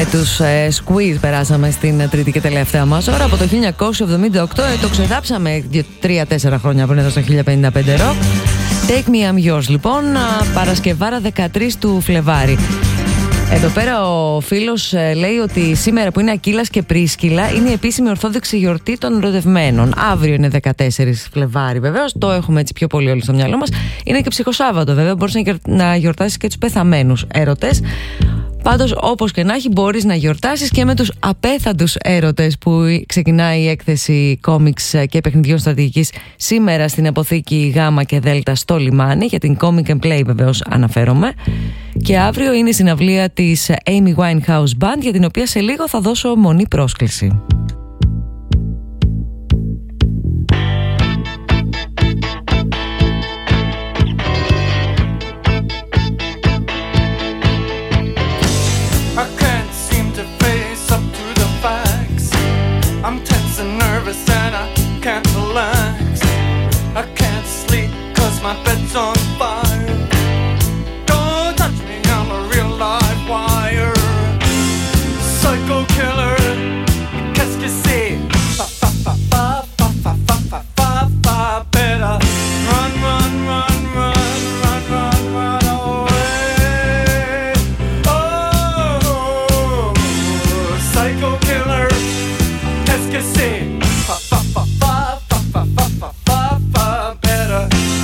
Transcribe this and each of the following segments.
τους Squeeze περάσαμε στην τρίτη και τελευταία μας ώρα από το 1978. Το ξεδάψαμε 3-4 χρόνια πριν εδώ στο 1055 Rock. Take Me I'm Yours λοιπόν, Παρασκευάρα 13 του Φλεβάρι. Εδώ πέρα ο φίλος λέει ότι σήμερα που είναι Ακύλας και Πρίσκυλα είναι η επίσημη ορθόδοξη γιορτή των ερωτευμένων. Αύριο είναι 14 Φλεβάρι βεβαίως, το έχουμε έτσι πιο πολύ όλοι στο μυαλό μας. Είναι και ψυχοσάββατο βέβαια, μπορείς να γιορτάσεις και τους πεθαμένους έρωτες. Πάντως όπως και να έχει μπορείς να γιορτάσεις και με τους απέθαντους έρωτες που ξεκινάει η έκθεση κόμιξ και παιχνιδιών στρατηγικής σήμερα στην αποθήκη Γ και Δ στο λιμάνι, για την Comic and Play βεβαίως αναφέρομαι. Και αύριο είναι η συναυλία της Amy Winehouse Band, για την οποία σε λίγο θα δώσω μονή πρόσκληση. My bed's on fire. Don't touch me, I'm a real live wire. Psycho killer, qu'est-ce que c'est? Fa fa fa fa fa fa fa fa fa fa. Better run, run, run, run, run, run, run away. Oh, psycho killer, qu'est-ce que c'est? Fa fa fa fa fa fa fa fa fa fa. Better.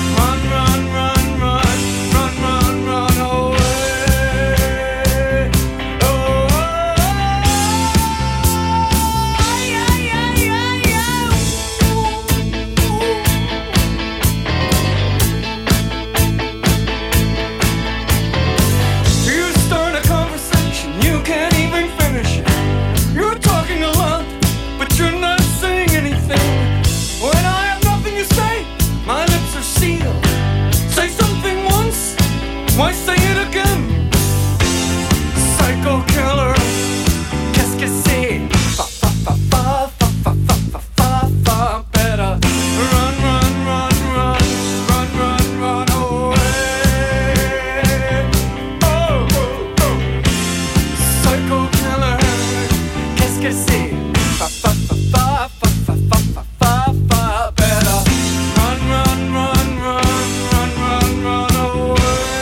Why say it again? Psycho killer, qu'est-ce que c'est? Fa fa fa fa fa fa fa fa fa fa. Better run, run, run, run, run, run, run away. Oh, oh, oh. Psycho killer, qu'est-ce que c'est? Fa fa fa fa fa fa fa fa fa fa. Better run, run, run, run, run, run, run away.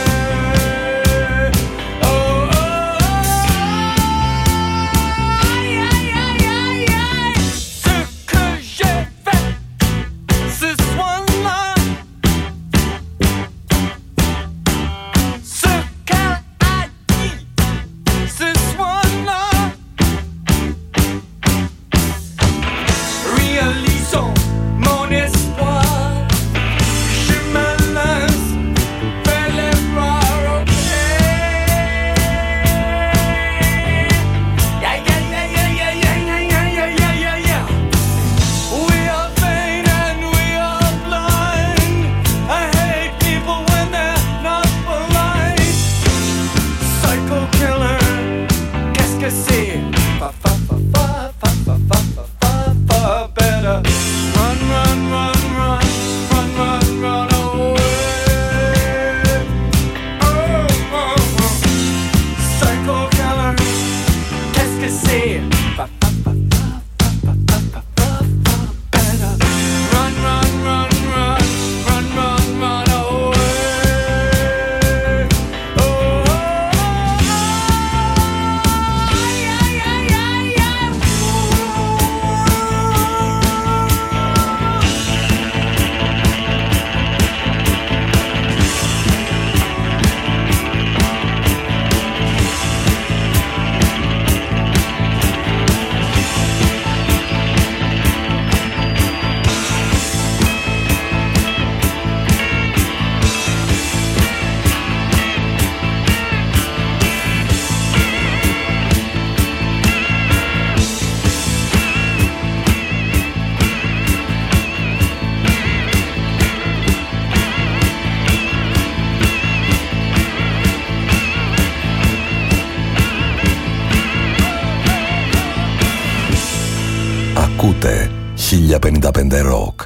Ακούτε 1055 Rock.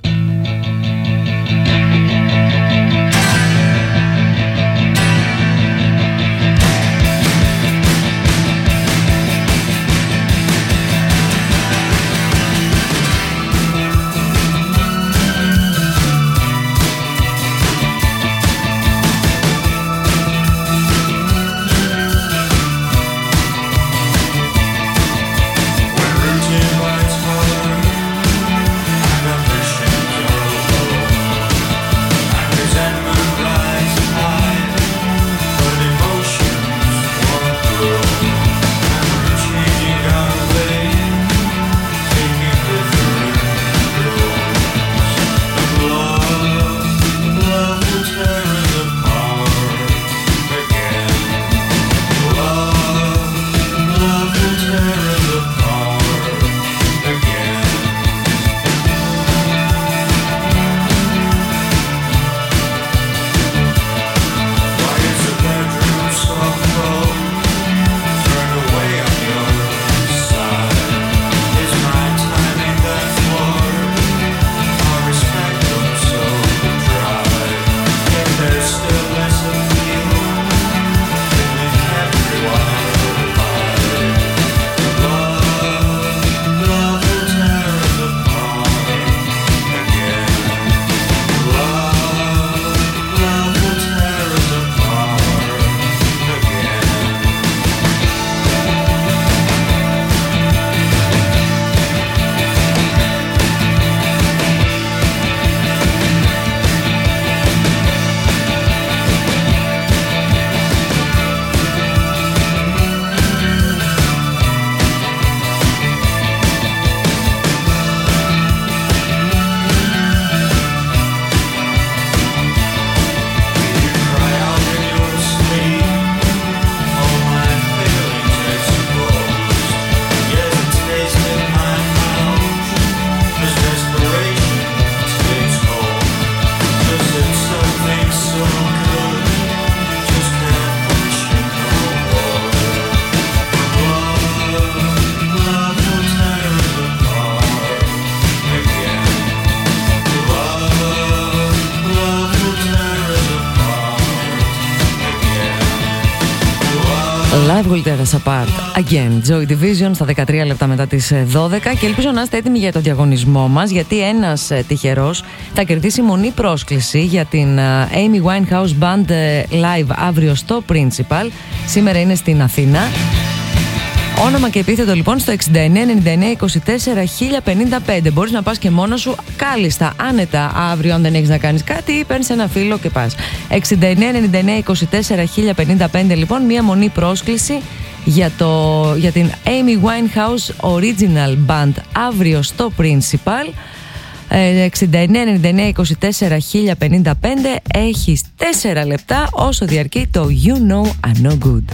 Life will tear us apart again. Joy Division στα 13 λεπτά μετά τις 12 και ελπίζω να είστε έτοιμοι για το διαγωνισμό μας, γιατί ένας τυχερός θα κερδίσει μονή πρόσκληση για την Amy Winehouse Band Live αύριο στο Principal. Σήμερα είναι στην Αθήνα. Όνομα και επίθετο λοιπόν στο 69 99 24 1055. Μπορείς να πας και μόνος σου, κάλλιστα, άνετα αύριο, αν δεν έχεις να κάνεις κάτι, ή παίρνεις ένα φίλο και πας. 69 99 24 1055 λοιπόν, μία μονή πρόσκληση για την Amy Winehouse Original Band αύριο στο Principal. 69 99 24 1055. Έχεις 4 λεπτά όσο διαρκεί το You Know I Know Good.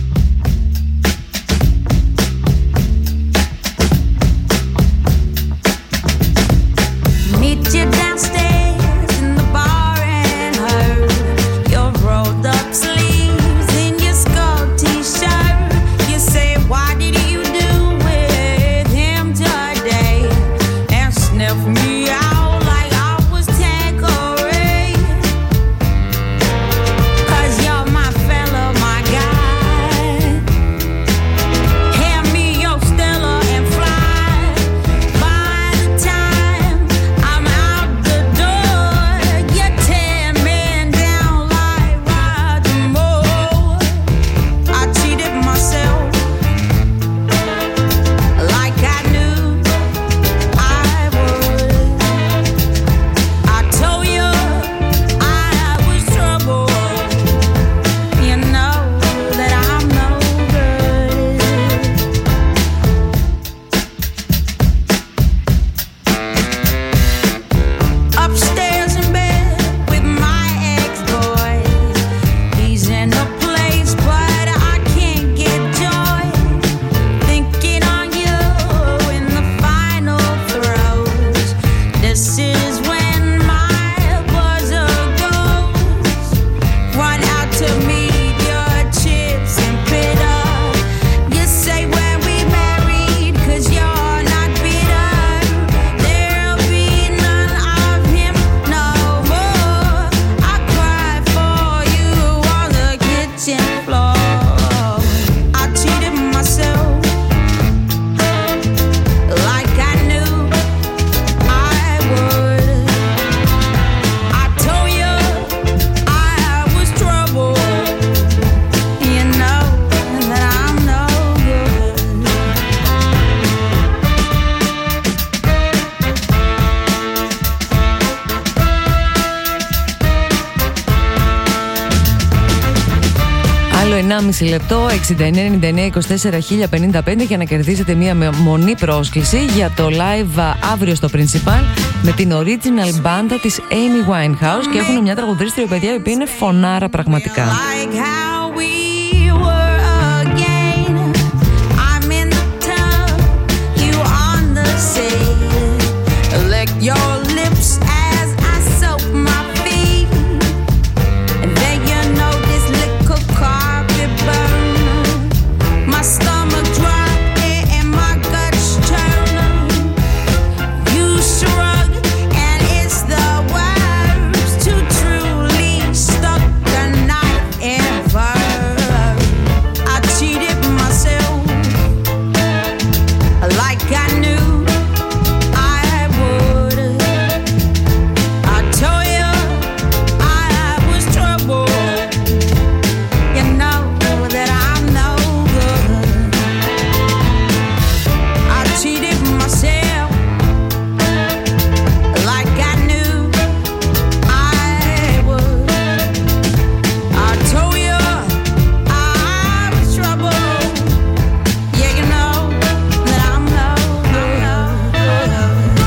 Meet you downstairs in the bar and heard your rolled up sleeves in your skull t-shirt. You say, what did you do with him today? And sniff me out like I was Tanqueray. 'Cause you're my fella, my guy. Hand me your Stella and fly. By the time I'm out the door, you tear men down like Roger Moore. I cheated myself like I knew I would. I told you I was trouble. You know that I'm no good. Upstairs in bed with my ex-boy. He's in a place, but I can't get joy. Thinking on you in the final throes. This is when my buzzer goes. Run out to meet your chips and pit up. You say when we married, 'cause you're not bitter. There'll be none of him no more. I cried for you on the kitchen floor. I cheated myself like I knew I would. I told you I was trouble. You know that I'm no good. Άλλο 1,5 λεπτό, 69 99 24 1055 για να κερδίσετε μία μονή πρόσκληση για το live αύριο στο Principal με την original μπάντα της Amy Winehouse, και έχουν μια τραγουδίστρια, παιδιά, η οποία είναι φωνάρα πραγματικά. Like how we were again. I'm in the tub, you on the sea. Lick your lips as I soak my feet. And then you know this liquor carpet burn. My stomach drop and my guts turn. You shrug and it's the worst to truly stuck a knife in fur. I cheated myself like I knew I would. I told you I was trouble. You know that I'm no good. I cheated myself like I knew I would. I told you I was trouble. Yeah, you know that I'm no good.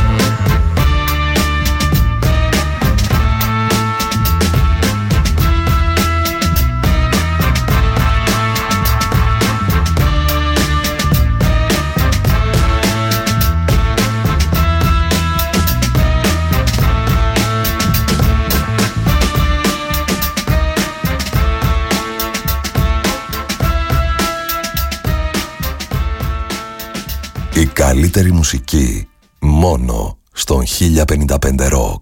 Η καλύτερη μουσική μόνο στον 1055 Rock.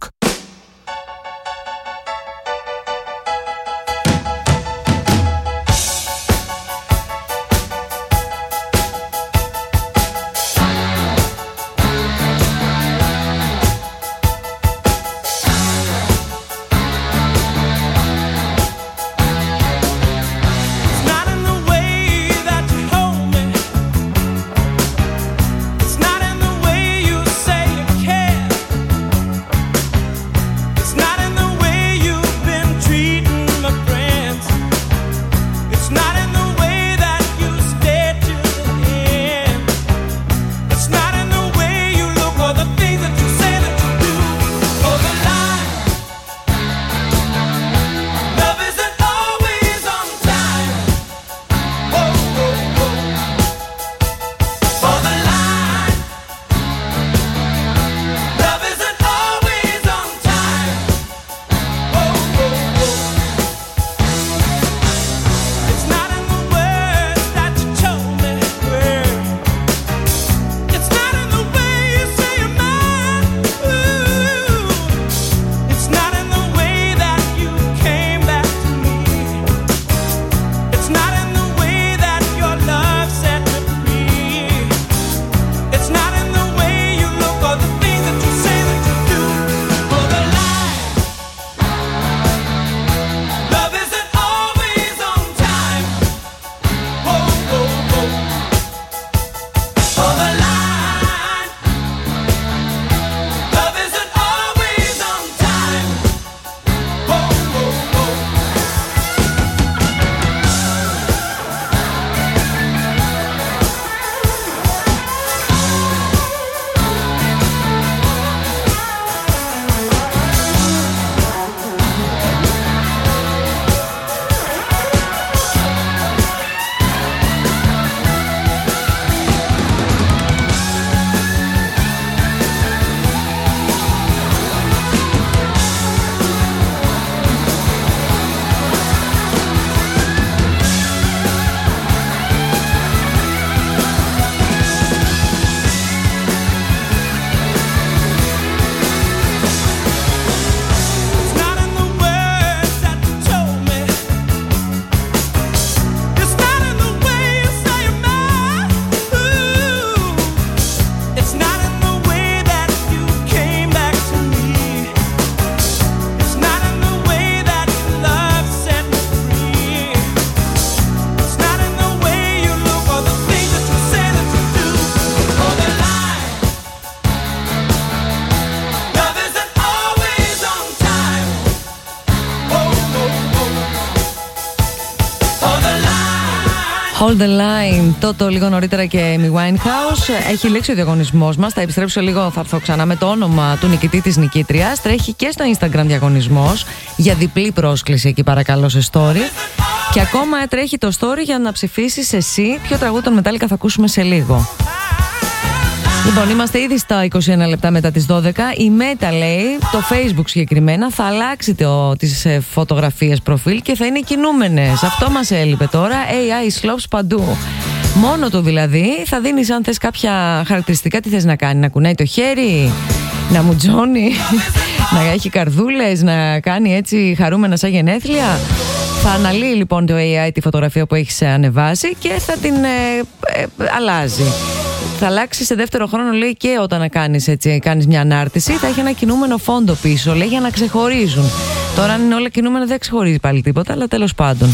Hold the line. Το λίγο νωρίτερα και Amy Winehouse. Έχει λήξει ο διαγωνισμός μας. Θα επιστρέψω λίγο, θα έρθω ξανά με το όνομα του νικητή της νικήτριας. Τρέχει και στο Instagram διαγωνισμός για διπλή πρόσκληση εκεί, παρακαλώ, σε story. Και ακόμα τρέχει το story για να ψηφίσεις εσύ ποιο τραγούδι των Metallica θα ακούσουμε σε λίγο. Λοιπόν, είμαστε ήδη στα 21 λεπτά μετά τις 12. Η Meta λέει, το Facebook συγκεκριμένα, θα αλλάξει τις φωτογραφίες προφίλ και θα είναι κινούμενες. Αυτό μας έλειπε τώρα. AI slopes παντού. Μόνο του δηλαδή. Θα δίνεις, αν θες κάποια χαρακτηριστικά, τι θες να κάνει. Να κουνάει το χέρι, να μουτζώνει, να έχει καρδούλες, να κάνει έτσι χαρούμενα σαν γενέθλια. Θα αναλύει λοιπόν το AI τη φωτογραφία που έχεις ανεβάσει και θα την αλλάζει. Θα αλλάξει σε δεύτερο χρόνο, λέει, και όταν κάνεις μια ανάρτηση, θα έχει ένα κινούμενο φόντο πίσω, λέει, για να ξεχωρίζουν. Τώρα, αν είναι όλα κινούμενα, δεν ξεχωρίζει πάλι τίποτα, αλλά τέλος πάντων.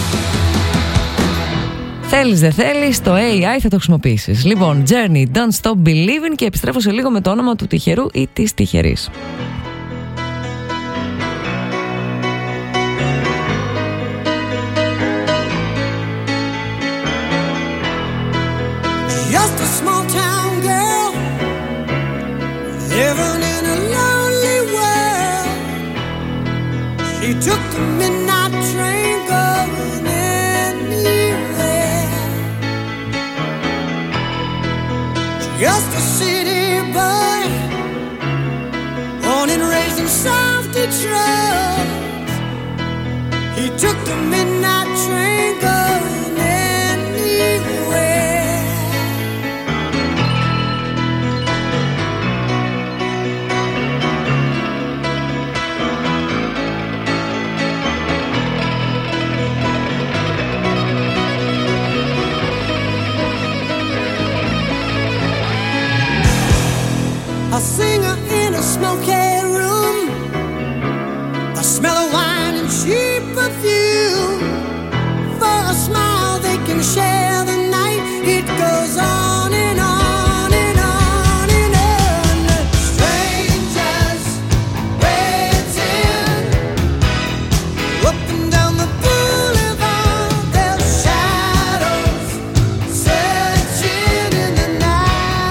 Θέλεις δεν θέλεις, το AI θα το χρησιμοποιήσεις. Λοιπόν, Journey, Don't Stop Believing, και επιστρέφω σε λίγο με το όνομα του τυχερού ή της τυχερής. Just a small town girl living in a lonely world. She took the midnight train going anywhere. Just a city boy, born and raised in South Detroit. He took the midnight train going anywhere. A singer in a smoky room, a smell of wine and cheap perfume. For a smile they can share the night. It goes on and on and on and on. Strangers waiting up and down the boulevard. Their shadows searching in the night.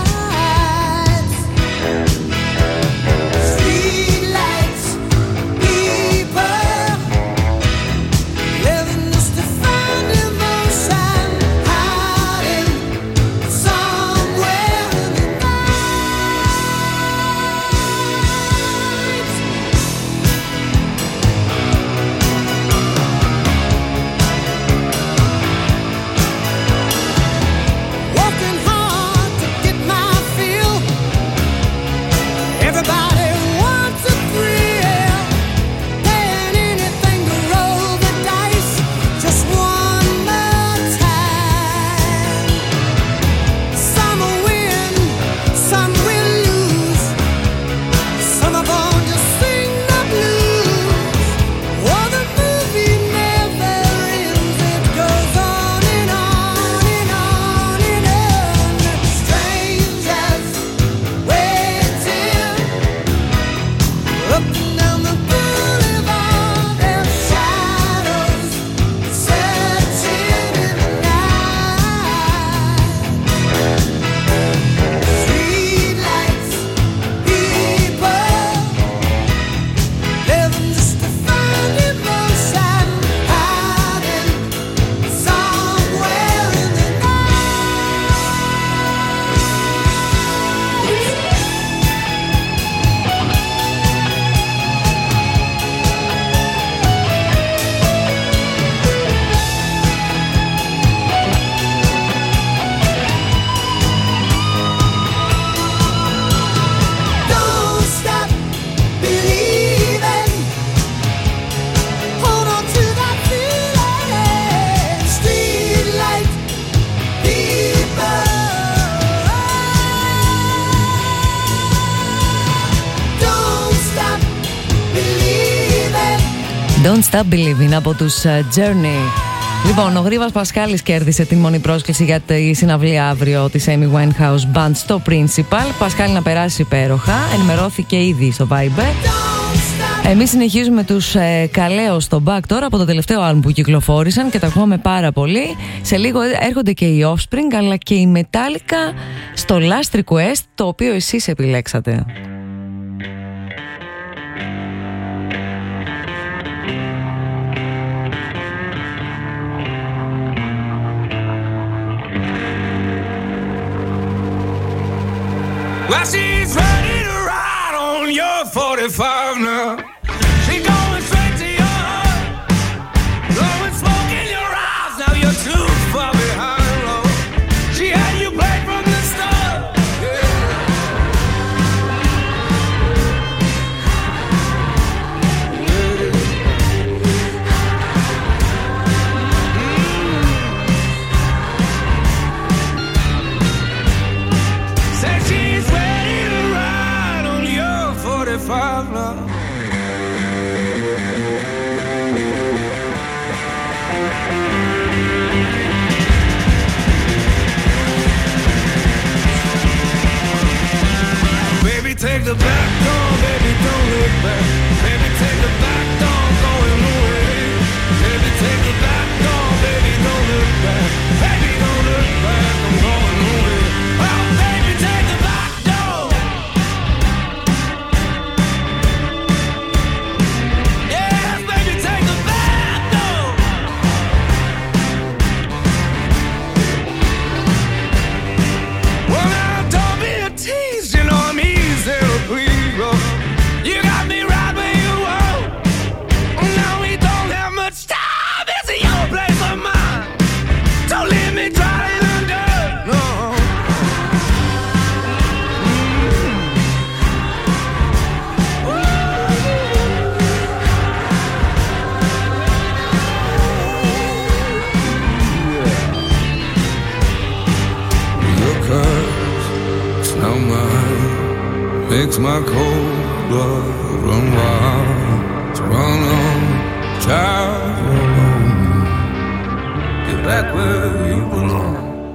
Don't Stop Believing από τους Journey. Λοιπόν, ο Γρήβας Πασχάλης κέρδισε την μόνη πρόσκληση για τη συναυλία αύριο της Amy Winehouse Band στο Principal. Πασχάλη, να περάσει υπέροχα. Ενημερώθηκε ήδη στο Viber. Εμείς συνεχίζουμε τους Καλέος στο back τώρα από το τελευταίο άλμπουμ που κυκλοφόρησαν και τα ακούμε πάρα πολύ. Σε λίγο έρχονται και οι Offspring αλλά και η Metallica στο Last Request, το οποίο εσείς επιλέξατε. Well, she's ready to ride on your 45 now. She's going straight to your heart, blowing smoke in your eyes. Now you're too far behind, Lord. She had you played from the start. Said she's ready to ride on your 45 now. Baby, take the back door, baby, don't look back. Baby, take the back door, going away. Baby, take the back door, baby, don't look back. Baby, don't look back, I'm going away. Oh, baby, take the back door. Yes, baby, take the back door. Well, now don't be a tease, you know I'm easy to please. You got me right where you want. Now we don't have much time. It's your place or mine. Don't leave me dry in the dirt. No. Your curves, smell mine, makes my cold blood run wild. So run on, child, alone. Get back where you belong.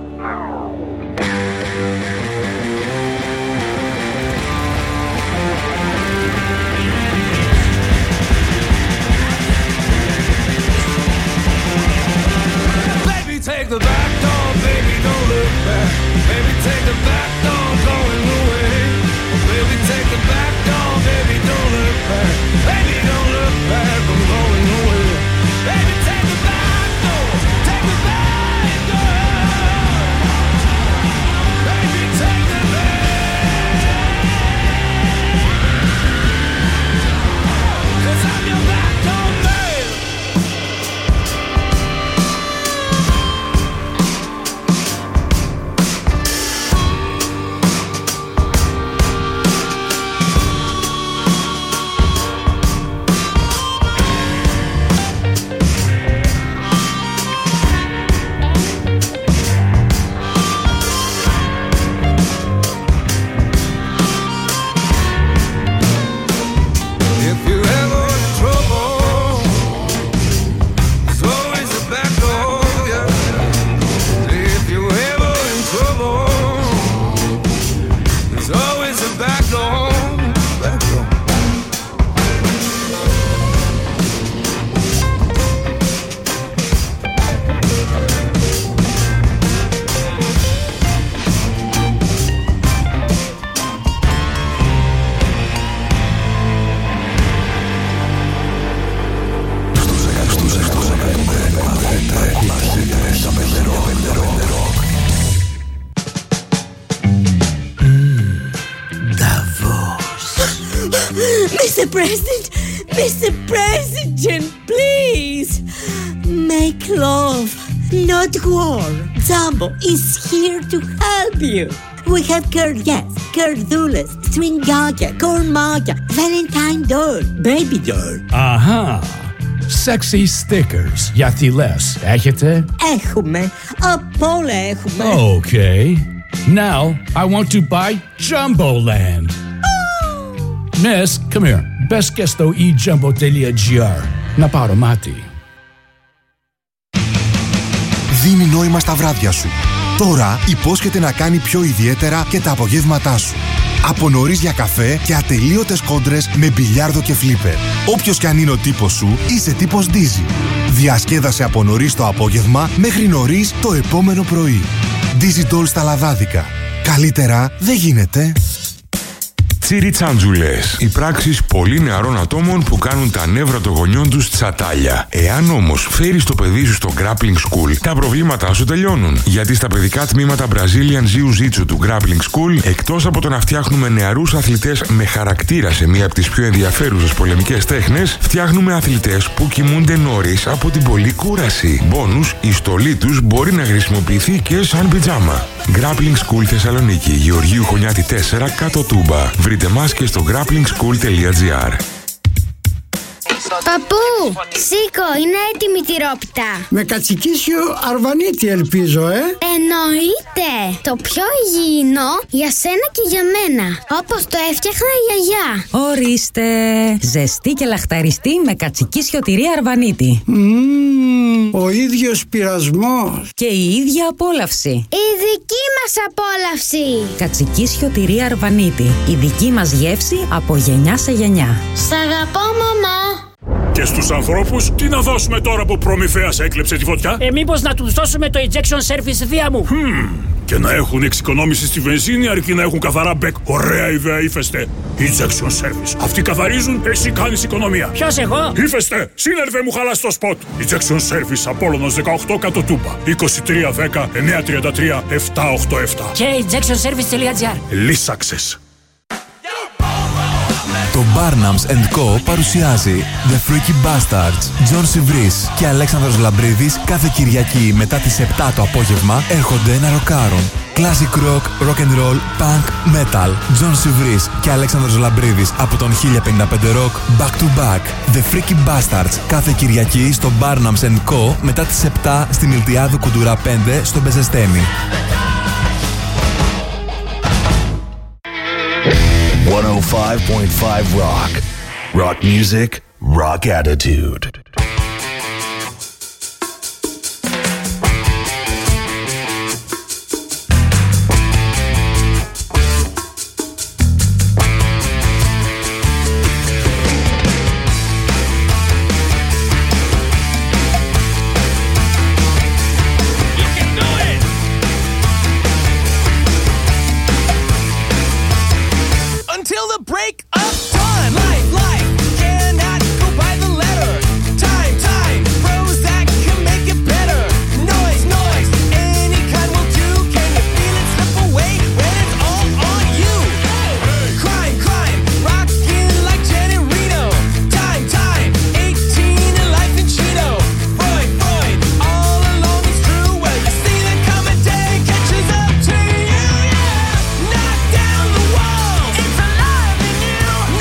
Baby, take the back door, baby, don't look back. Baby, take the back door, going away. Baby, take the back door, baby, don't look back. Baby, don't look back, I'm going away. Baby, take the back door, take the back door. Baby, take the back. 'Cause I'm your back door man. If you're ever in trouble, there's always a back door, yeah. If you're ever in trouble, there's always a back door, back door. Mr. President, Mr. President, please make love, not war. Jumbo is here to help you. We have Kurdias, Kurdulas, Stringaya, Kormaya, Valentine doll, baby doll. Αχα. Sexy stickers για θηλές. Έχετε? Έχουμε, απ' όλα έχουμε. Okay. Now I want to buy Jumboland. Miss, come here. Μπες και στο ejumbo.gr να πάρω μάτι. Δίνει νόημα στα βράδια σου. Τώρα υπόσχεται να κάνει πιο ιδιαίτερα και τα απογεύματά σου. Από νωρίς για καφέ και ατελείωτες κόντρες με μπιλιάρδο και φλίπερ. Όποιος κι αν είναι ο τύπος σου, είσαι τύπος Dizzy. Διασκέδασε από νωρίς το απόγευμα μέχρι νωρίς το επόμενο πρωί. Dizzy Doll στα λαδάδικα. Καλύτερα δεν γίνεται. Τσιριτσάντζουλες. Οι πράξεις πολύ νεαρών ατόμων που κάνουν τα νεύρα των γονιών τους τσατάλια. Εάν όμως φέρεις το παιδί σου στο grappling school, τα προβλήματά σου τελειώνουν. Γιατί στα παιδικά τμήματα Brazilian Jiu-Jitsu του grappling school, εκτός από το να φτιάχνουμε νεαρούς αθλητές με χαρακτήρα σε μία από τις πιο ενδιαφέρουσες πολεμικές τέχνες, φτιάχνουμε αθλητές που κοιμούνται νωρίς από την πολλή κούραση. Μπόνους, η στολή τους μπορεί να χρησιμοποιηθεί και σαν πιτζάμα. Grappling School Θεσσαλονίκη, Γεωργίου Χωνιάτη 4, κάτω Τούμπα. Βρείτε μας και στο grapplingschool.gr. Παππού, σήκω, είναι έτοιμη η τυρόπιτα. Με κατσικίσιο αρβανίτη ελπίζω, Εννοείται. Το πιο υγιεινό για σένα και για μένα. Όπως το έφτιαχνα η γιαγιά. Ορίστε. Ζεστή και λαχταριστή με κατσικίσιο τυρί αρβανίτη. Ο ίδιος πειρασμός. Και η ίδια απόλαυση. Η δική μας απόλαυση. Κατσικίσιο τυρί αρβανίτη. Η δική μας γεύση από γενιά σε γενιά. Σ' αγαπώ, μαμά. Και στους ανθρώπους, τι να δώσουμε τώρα που Προμηθέας έκλεψε τη φωτιά? Μήπως να τους δώσουμε το injection service, θεία μου. Και να έχουν εξοικονόμηση στη βενζίνη αρκεί να έχουν καθαρά μπεκ. Ωραία ιδέα, Ύφεστε. Injection service. Αυτοί καθαρίζουν, εσύ κάνεις οικονομία. Ποιος, εγώ? Ύφεστε, σύνερβε μου χαλάς το σποτ. Injection service, Απόλλωνος 18, κάτω Τούμπα. 2310 933 787. Και injectionservice.gr. Λύσαξες. Το Barnums Co. παρουσιάζει The Freaky Bastards. John Sivris και Αλέξανδρος Λαμπρίδης κάθε Κυριακή μετά τις 7 το απόγευμα έρχονται να ροκάρουν. Classic rock, rock and roll, punk, metal. John Sivris και Αλέξανδρος Λαμπρίδης από τον 1055 Rock Back to Back. The Freaky Bastards κάθε Κυριακή στο Barnums Co. μετά τις 7 στη Μιλτιάδου Κουντουρά 5 στο Μπεζεστέμι. 105.5 Rock. Rock music, rock attitude. Until the break of time, life cannot go by the letter. Time, Prozac can make it better. Noise, any kind will do. Can you feel it slip away when it's all on you? Crime, rockin' like Janet Reno. Time, 18 and life in Chino. Freud, all along it's true. Well, you see the coming day catches up to you. Knock down the walls. It's alive in you.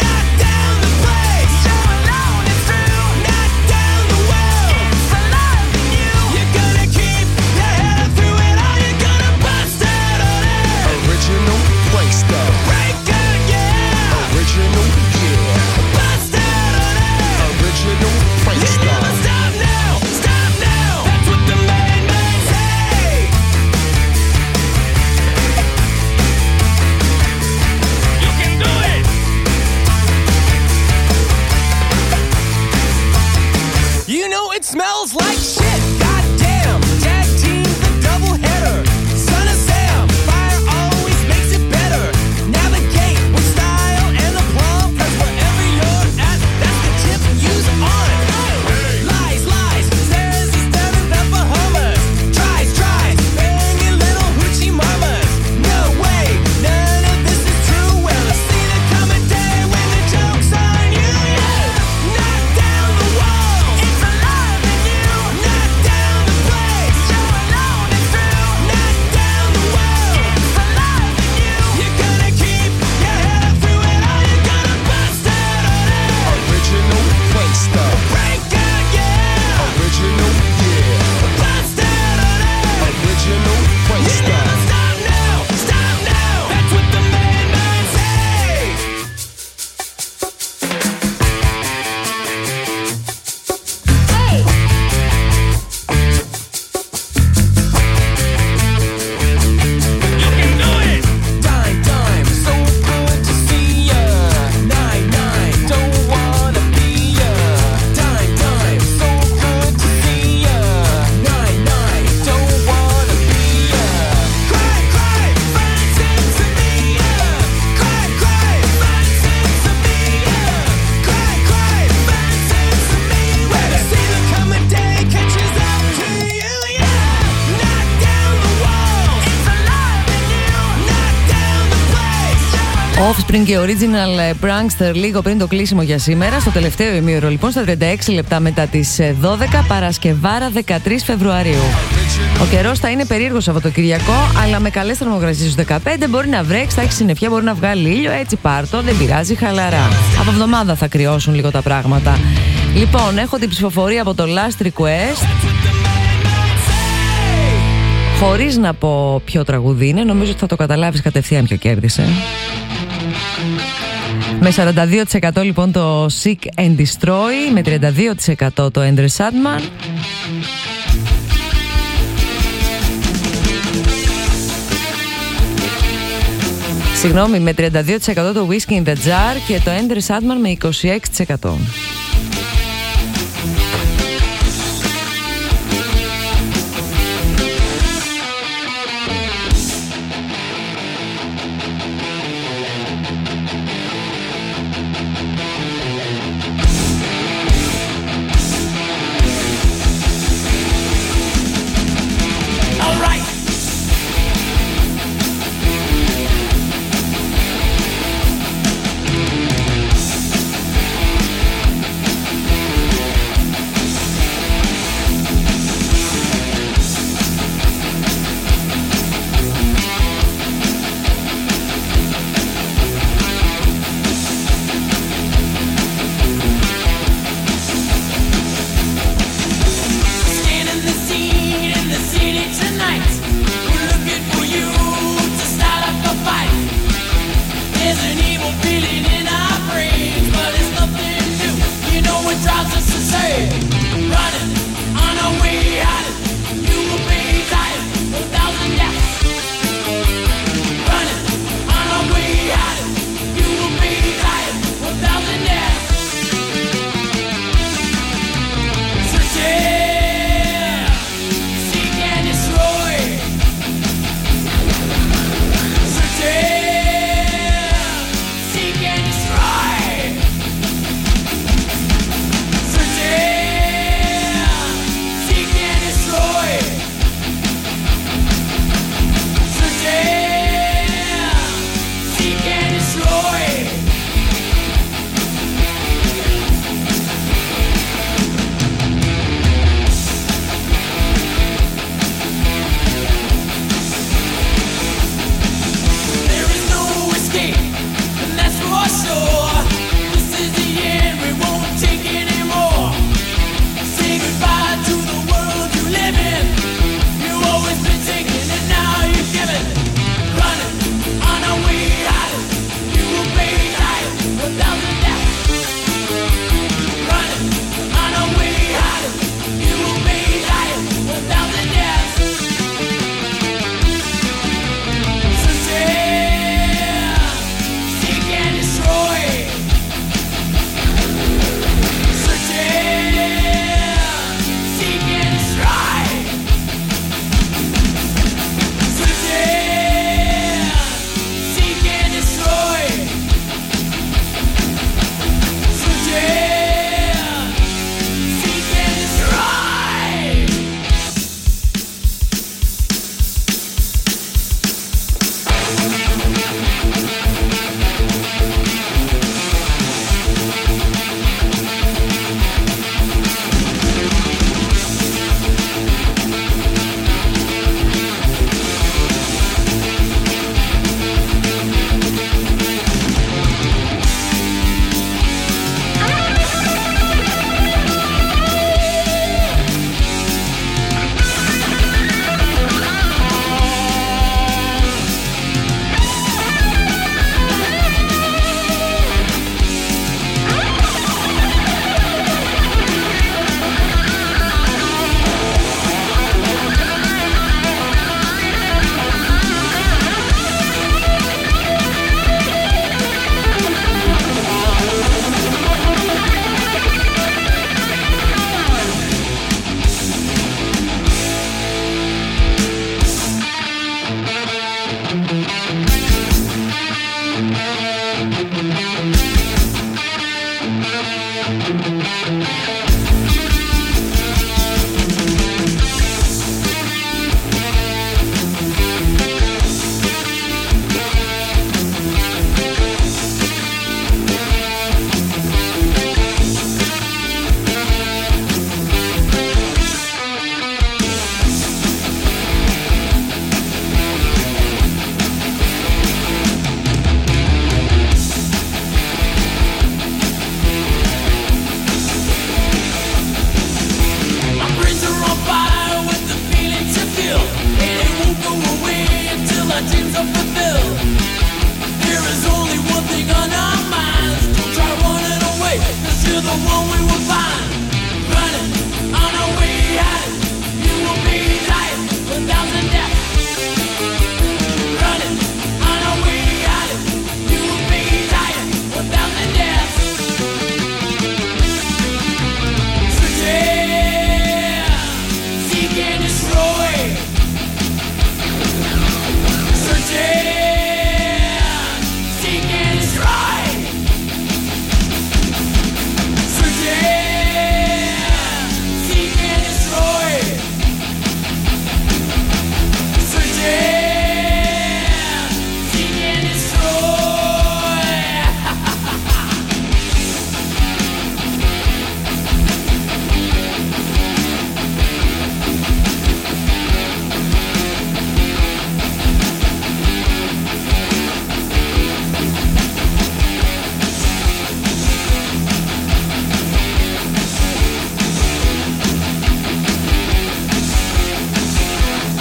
Offspring και Original Prankster λίγο πριν το κλείσιμο για σήμερα. Στο τελευταίο ημίωρο λοιπόν, στα 36 λεπτά μετά τις 12, Παρασκευάρα 13 Φεβρουαρίου. Ο καιρός θα είναι περίεργος Σαββατοκυριακό, αλλά με καλές θερμοκρασίες στους 15. Μπορεί να βρέξει, θα έχει συννεφιά, μπορεί να βγάλει ήλιο. Έτσι πάρτο, δεν πειράζει, χαλαρά. Από εβδομάδα θα κρυώσουν λίγο τα πράγματα. Λοιπόν, έχω την ψηφοφορία από το Last Request. Χωρίς να πω ποιο τραγούδι είναι, νομίζω ότι θα το καταλάβεις κατευθείαν ποιο κέρδισε. Με 42% λοιπόν το Seek and Destroy, με 32% το Endre Sandman. Συγγνώμη, με 32% το Whiskey in the Jar και το Endre Sandman με 26%.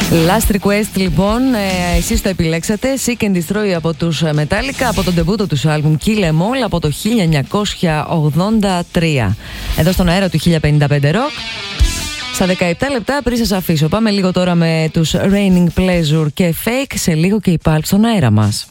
Last Request λοιπόν, εσείς το επιλέξατε. Seek and Destroy από τους Metallica, από τον ντεμπούτο τους άλμπουμ Kill Em All από το 1983. Εδώ στον αέρα του 1055 Rock. Στα 17 λεπτά πριν σας αφήσω, πάμε λίγο τώρα με τους Raining Pleasure και Fake. Σε λίγο και η Pulp στον αέρα μας.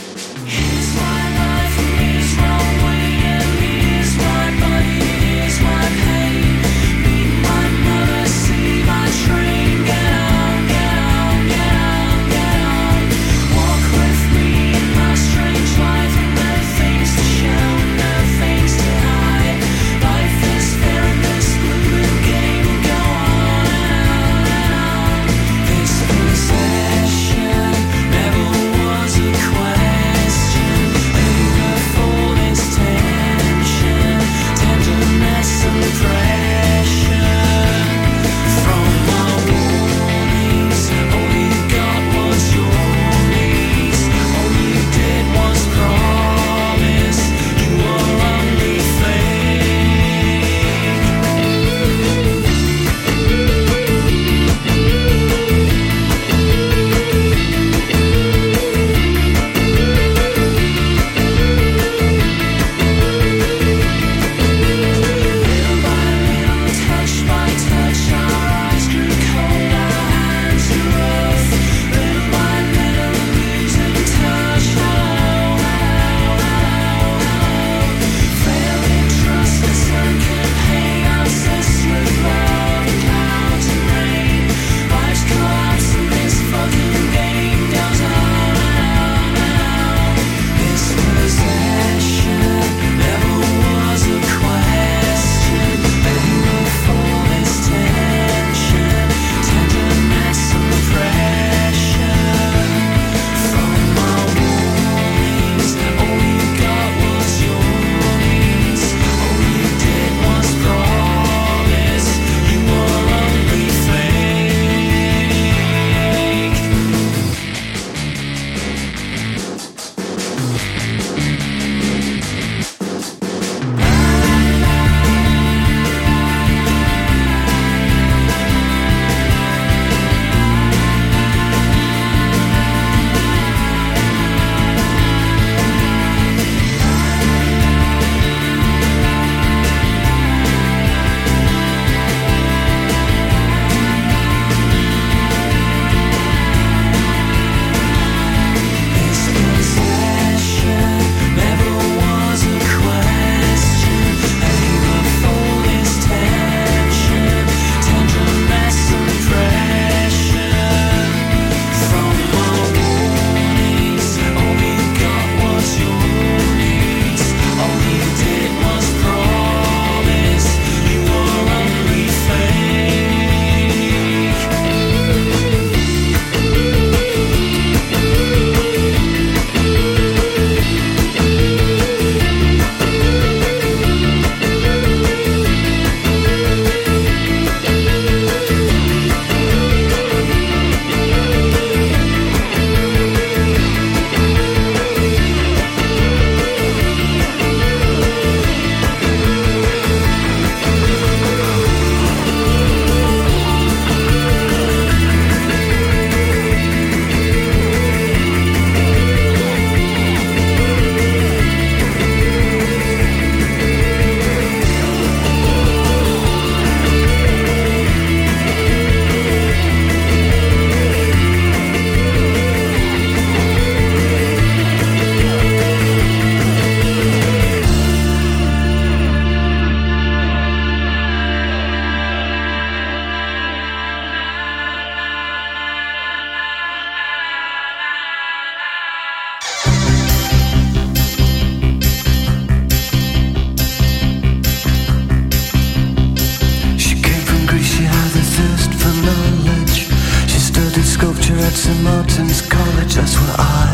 St. Martin's College, that's where I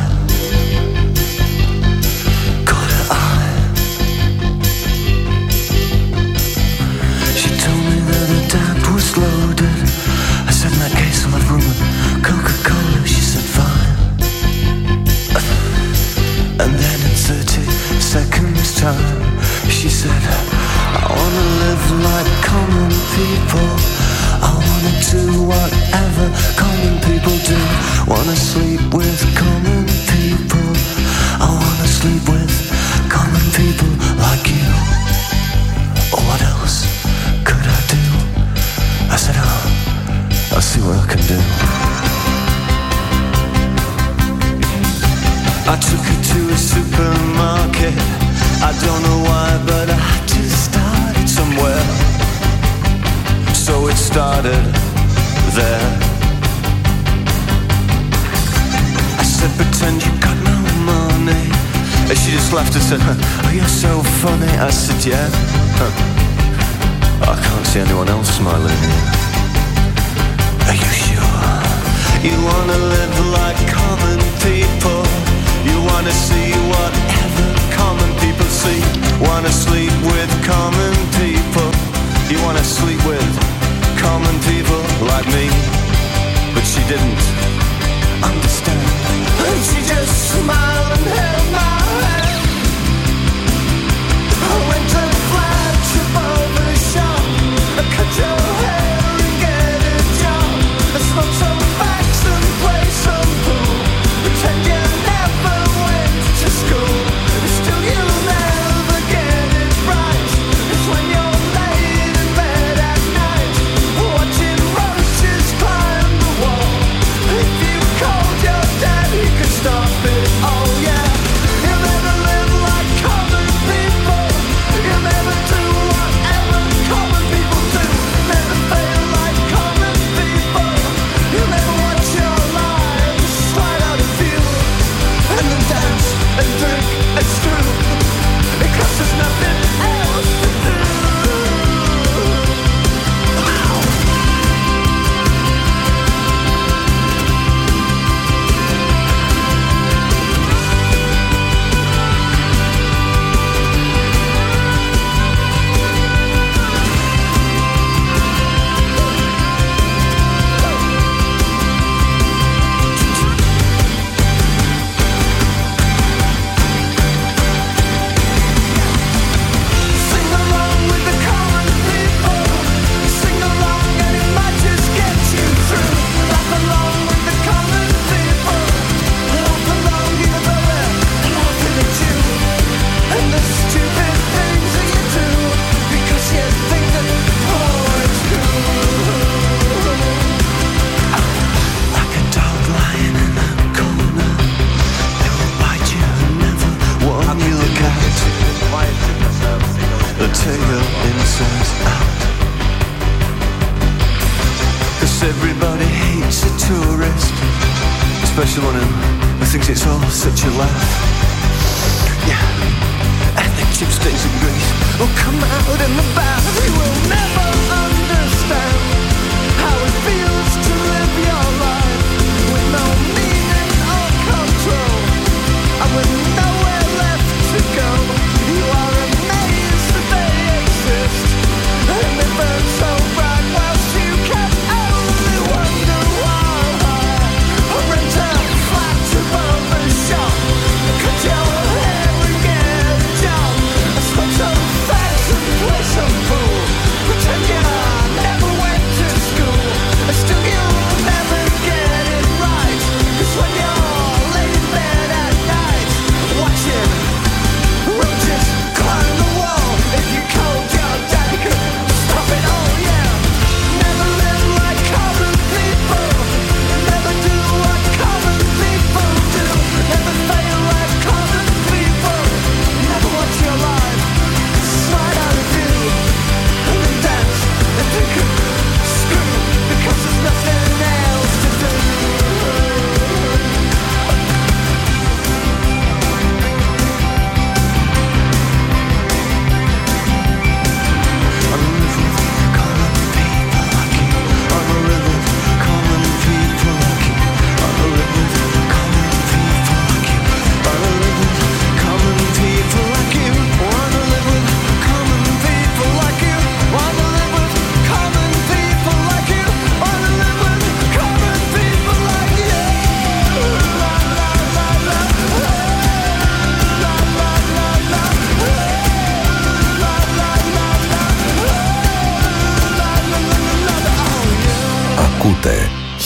caught her eye. She told me that her dad was loaded. I said, in that case I'll have rum and Coca-Cola. She said, fine. And then in 30 seconds time she said, I wanna live like common people. I wanna do whatever common people wanna sleep with common people. I wanna sleep with common people like you. What else could I do? I said, I'll see what I can do. I took her to a supermarket. I don't know why, but I had to start it somewhere. So it started there. I said, pretend you got no money. And she just laughed and said, oh, you're so funny. I said, yeah. I can't see anyone else smiling here. Are you sure? You wanna live like common people. You wanna see whatever common people see. Wanna sleep with common people. You wanna sleep with common people like me. But she didn't understand. And she just smiled and held my hand. I went to flash above the shop. I cut your hair and get a job. I smoke some facts and play some pool. Pretend you never went to school. Still you'll never get it right. It's when you're laid in bed at night, watching roaches climb the wall. If you called your dad, he could stop it. Oh yeah. You'll never live like common people. You'll never do whatever common people do. Never fail like common people. You'll never watch your lives slide out of view. And then dance and drink and screw. Because there's nothing else to do. Sing along with the common people. Sing along and it might just get you through. Laugh along with the common people. Laugh along even though they're laughing at you. And the stupid things that you do. Because you think that, oh, it's cool. Like a dog lying in a corner. They will bite you and never warn you look out. They'll tear your insides out. 'Cause everybody hates a tourist, especially one who thinks it's all such a laugh. Yeah, and the chip stains of grease will come out in the bath. You will never understand how it feels to live your life with no meaning or control, and with nowhere left to go. You are amazed that they exist, and they burn so bright whilst you can only wonder why. Or rent a flat above the shop, cut your hair and get a job. I smoke some facts and play some pool. Pretend you're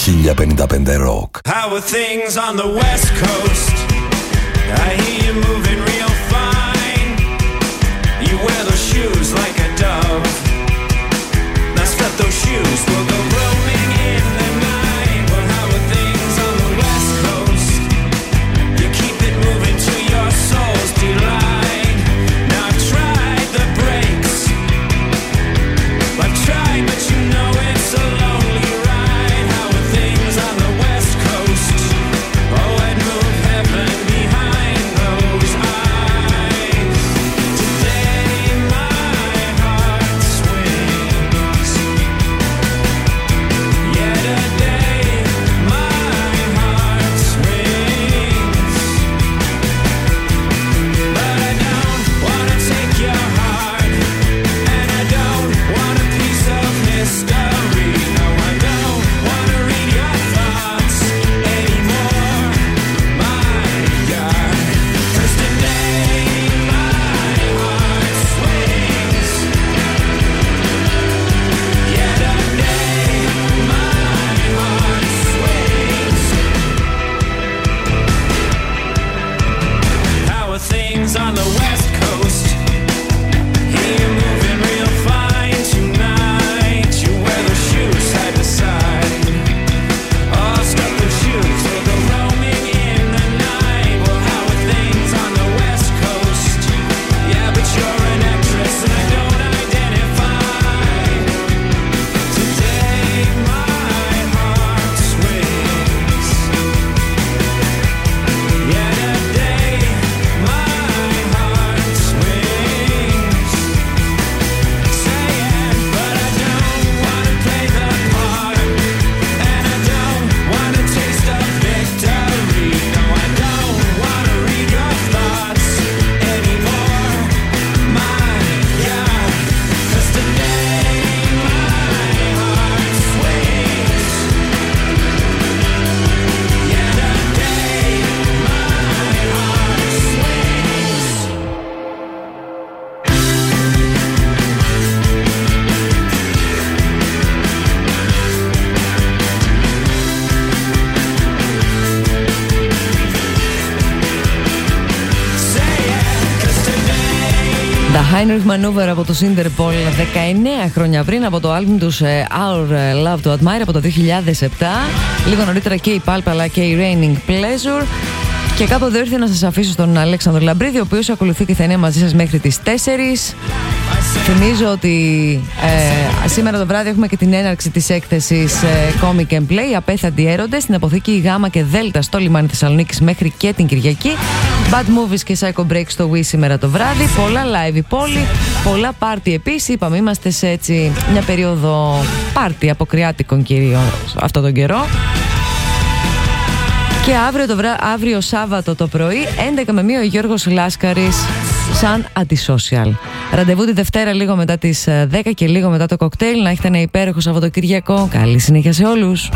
1055 Rock. How are things on the West Coast? I hear you moving real fine. You wear those shoes like a dove. Now step those shoes, we'll go roaming in the night. Well, how are things on the West Coast? You keep it moving to your soul's delight. Now I've tried the brakes. I've tried, but you know it's a lonely ride. How are things on the West Coast? Oh, I'd move heaven behind those eyes. Today my heart swings. Yeah, today my heart swings. But I don't wanna take your heart, and I don't want a piece of history. No, I don't wanna read your thoughts anymore. My God, 'cause today my heart swings. Yeah, today my heart swings. How are things on the West Coast? Hear you moving real fine tonight. You wear those shoes side to side. Oh, step those shoes, we'll go roaming in the night. Well, how are things on the West Coast? Yeah, but you're an actress and I don't identify. Today my heart swings. Yeah, today my heart swings. Saying, but I don't wanna play the part, and I don't wanna taste of victory. No, I don't wanna read your thoughts anymore. My God, 'cause today my heart swings. Yeah, today my heart swings. Say it, 'cause today The Heinrich Maneuver από το Interpol 19 χρόνια πριν, από το άλμπουμ τους Our Love to Admire από το 2007. Λίγο νωρίτερα και η Pulp αλλά και η Raining Pleasure. Και κάποτε ήρθε να σας αφήσω στον Αλέξανδρο Λαμπρίδη, ο οποίος ακολουθεί και θα είναι μαζί σας μέχρι τις 4. Θυμίζω ότι σήμερα το βράδυ έχουμε και την έναρξη της έκθεσης Comic and Play, απέθαντοι έρωτες, στην αποθήκη Γ και Δ στο λιμάνι Θεσσαλονίκης μέχρι και την Κυριακή. Bad Movies και Psycho Break στο Wii σήμερα το βράδυ. Πολλά live η πόλη, πολλά πάρτι επίσης. Είπαμε, είμαστε σε έτσι μια περίοδο πάρτι αποκριάτικων κυρίως αυτόν τον καιρό. Και αύριο Σάββατο το πρωί 11 με 1 ο Γιώργος Λάσκαρης σαν Antisocial. Ραντεβού τη Δευτέρα λίγο μετά τις 10 και λίγο μετά το κοκτέιλ. Να έχετε ένα υπέροχο Σαββατοκυριακό. Καλή συνέχεια σε όλους.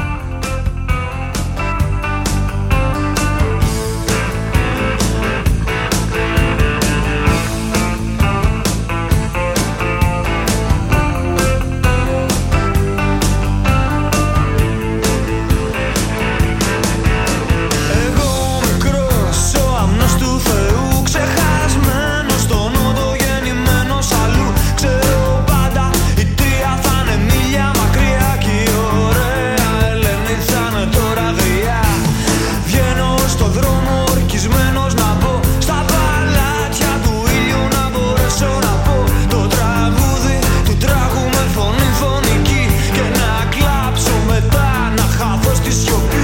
Εγώ μικρός, ο αμνός του Θεού, ξεχασμένος στον όδο, γεννημένος αλλού. Ξέρω πάντα η τρία θα είναι μίλια μακριά κι η ωραία Ελένη θα είναι τώρα γριά. Βγαίνω στο δρόμο ορκισμένος να μπω στα παλάτια του ήλιου, να μπορέσω να πω το τραγούδι του τράγου με φωνή φωνική και να κλάψω μετά, να χαθώ στη σιωπή.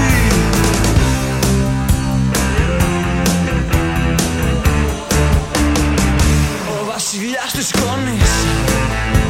Ο βασιλιάς της σκόνης